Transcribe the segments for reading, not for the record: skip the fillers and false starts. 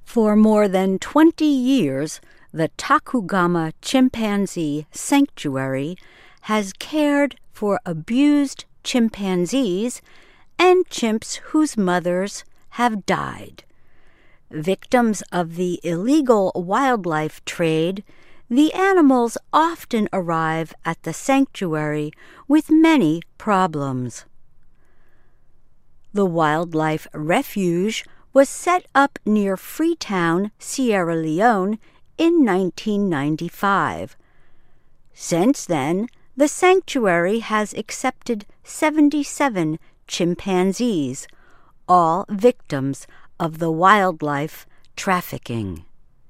For more than 20 years, the Takugama Chimpanzee Sanctuary has cared for abused chimpanzees and chimps whose mothers have died. Victims of the illegal wildlife trade, the animals often arrive at the sanctuary with many problems. The wildlife refuge was set up near Freetown, Sierra Leone in 1995. Since then, the sanctuary has accepted 77 chimpanzees, all victims of the wildlife trafficking.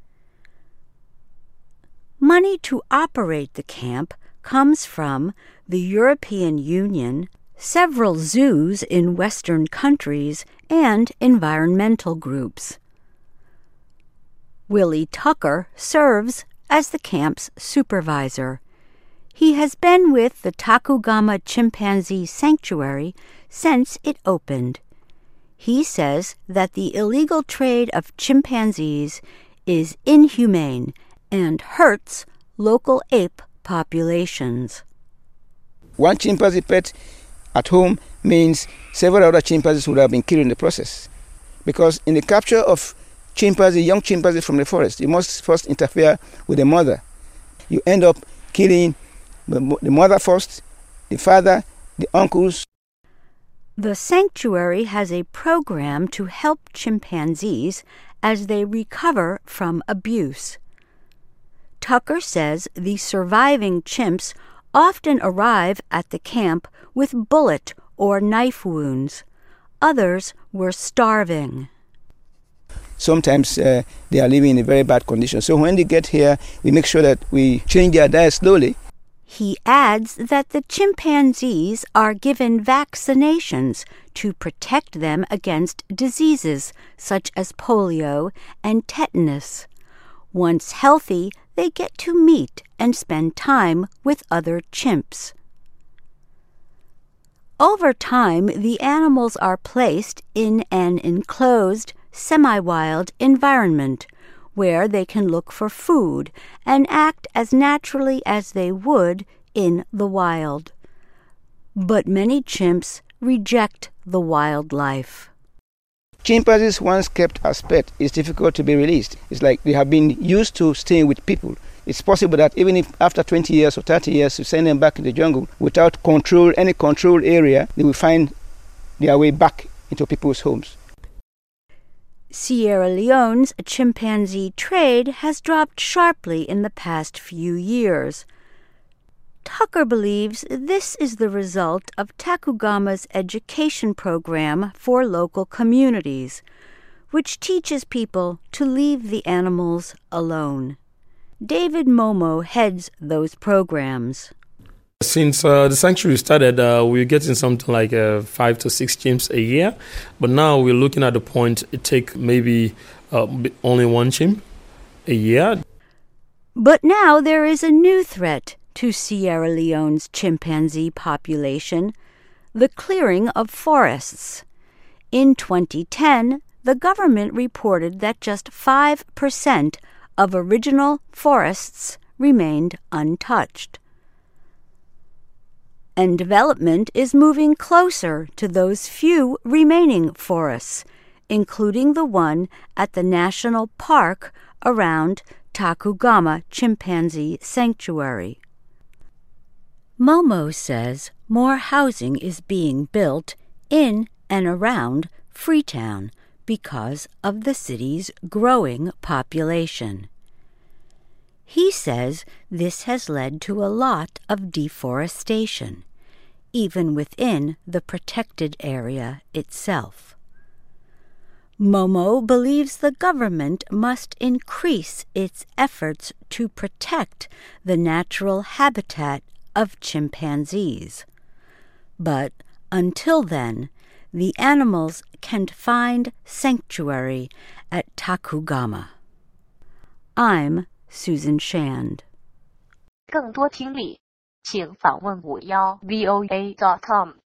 Money to operate the camp comes from the European Union, several zoos in Western countries, and environmental groups. Willie Tucker serves as the camp's supervisor. He has been with the Takugama Chimpanzee Sanctuary since it opened. He says that the illegal trade of chimpanzees is inhumane and hurts local ape populations. One chimpanzee pet at home means several other chimpanzees would have been killed in the process. Because in the capture of chimpanzee, young chimpanzee from the forest, you must first interfere with the mother. You end up killing the mother first, the father, the uncles. The sanctuary has a program to help chimpanzees as they recover from abuse. Tucker says the surviving chimps often arrive at the camp with bullet or knife wounds. Others were starving. Sometimes they are living in a very bad condition. So when they get here, we make sure that we change their diet slowly. He adds that the chimpanzees are given vaccinations to protect them against diseases such as polio and tetanus. Once healthy, they get to meet and spend time with other chimps. Over time, the animals are placed in an enclosed, semi-wild environment where they can look for food and act as naturally as they would in the wild. But many chimps reject the wildlife. Chimpanzees once kept as pets, it's difficult to be released. It's like they have been used to staying with people. It's possible that even if after 20 years or 30 years you send them back in the jungle without any controlled area, they will find their way back into people's homes. Sierra Leone's chimpanzee trade has dropped sharply in the past few years. Tucker believes this is the result of Takugama's education program for local communities, which teaches people to leave the animals alone. David Momo heads those programs. Since the sanctuary started, we're getting something like 5 to 6 chimps a year. But now we're looking at the point it takes maybe only 1 chimp a year. But now there is a new threat to Sierra Leone's chimpanzee population, the clearing of forests. In 2010, the government reported that just 5% of original forests remained untouched. And development is moving closer to those few remaining forests, including the one at the national park around Takugama Chimpanzee Sanctuary. Momo says more housing is being built in and around Freetown because of the city's growing population. He says this has led to a lot of deforestation, even within the protected area itself. Momo believes the government must increase its efforts to protect the natural habitat of chimpanzees. But until then, the animals can find sanctuary at Takugama. I'm Susan Shand. 更多听力，请访问51voa.com。